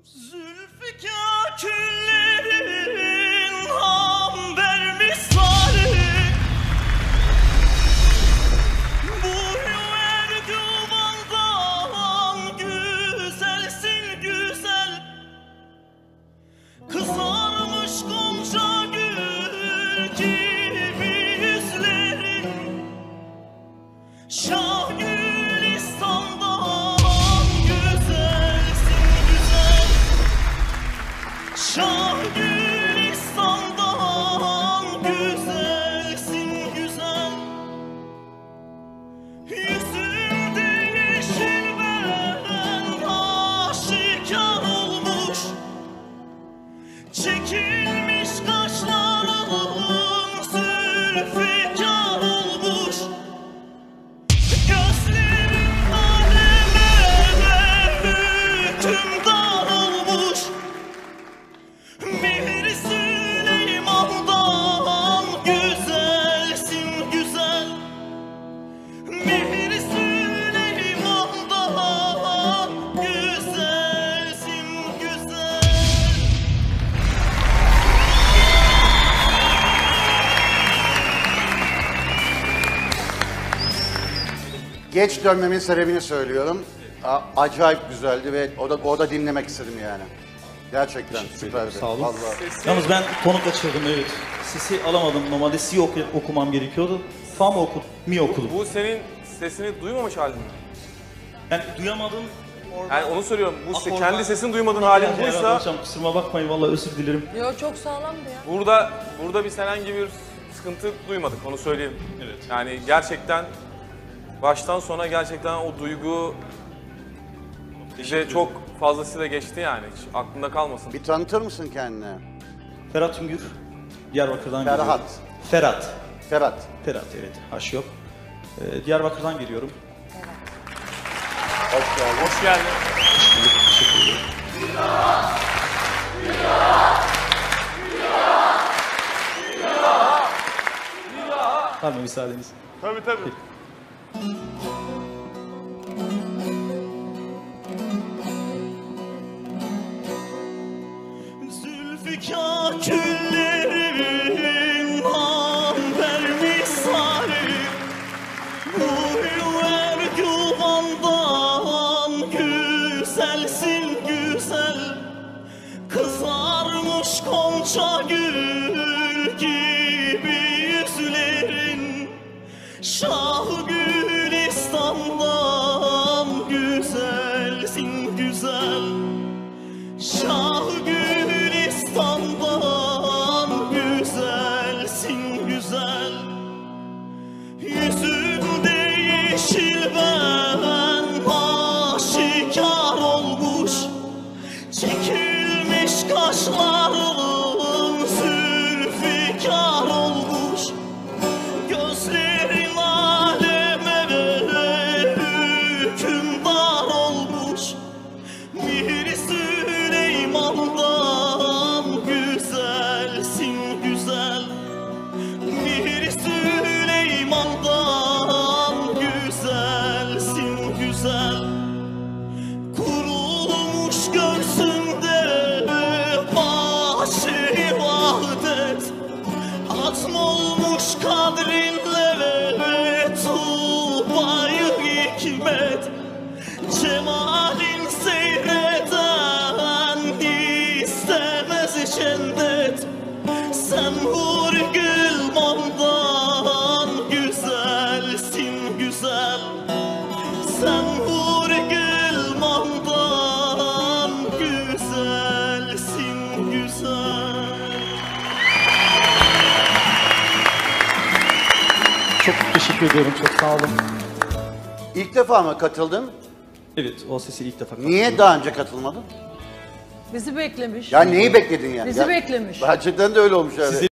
Zülfikar küllerin hamber misali, boyu erguvandan güzelsin güzel, kızarmış gonca gül gibi yüzlerin, Şah Gülistan'dan güzelsin güzel, Şah Gülistan'dan güzelsin güzel. Yüzünde yeşil ben aşikar olmuş, çekilmiş kaşların zülfikar olmuş, gözlerin aleme hükümdar olmuş. Mihri Süleyman'dan güzelsin güzel, Mihri Süleyman'dan güzelsin güzel. Geç dönmemin sebebini söylüyorum. Acayip güzeldi ve o da dinlemek istedim yani. Gerçekten süperdi. Sağ olun. Vallahi. Yalnız ben tonu kaçırdım, evet. Sesi alamadım. Normalde si okumam gerekiyordu. Fa mı okudum, mi okudum. Bu senin sesini duymamış halin mi? Yani duyamadım. Yani onu söylüyorum. Bu Akordan- kendi sesini duymadığın halin buysa Hocam kusuruma bakmayın, vallahi özür dilerim. Yo, çok sağlamdı ya. burada biz herhangi bir sıkıntı duymadık, onu söyleyeyim. Evet. Yani gerçekten baştan sona gerçekten o duygu bize çok fazlasıyla geçti yani. Hiç aklında kalmasın. Bir tanıtır mısın kendini? Ferhat Üngür, Diyarbakır'dan Ferhat. geliyorum. Ferhat. Ferhat. Ferhat, evet. Haş yok. Diyarbakır'dan geliyorum. Hoş geldin. Hoş geldin. Teşekkür ederim. Var mı müsaadeniz? Tabii tabii. Zülfikar küllerin hamber misali, boyu erguvandan güzelsin güzel, kızarmış gonca gül gibi yüzlerin, Şah Gülistan'dan güzelsin güzel, Şah Gülistan'dan güzelsin güzel. Yüzünde yeşil ben aşikar olmuş, çekilmiş kaşların zülfikar olmuş, gözlerin aleme hükümdar olmuş. Mihri Süleyman'dan güzelsin güzel, Mihri Süleyman'dan güzelsin güzel. Kurulmuş göğsünde başı vahdet, hatm olmuş kadrinle tuğbayı hikmet, cemalin seyreden istemez şendet, sen vur gülmandan güzelsin güzel, sen vur gülmandan güzelsin güzel. Çok teşekkür ediyorum, çok sağ olun. İlk defa mı katıldın? Evet, o sesi ilk defa katılıyorum. Niye daha önce katılmadın? Bizi beklemiş. Ya neyi bekledin yani? Bizi beklemiş. Gerçekten de öyle olmuş yani. Sizi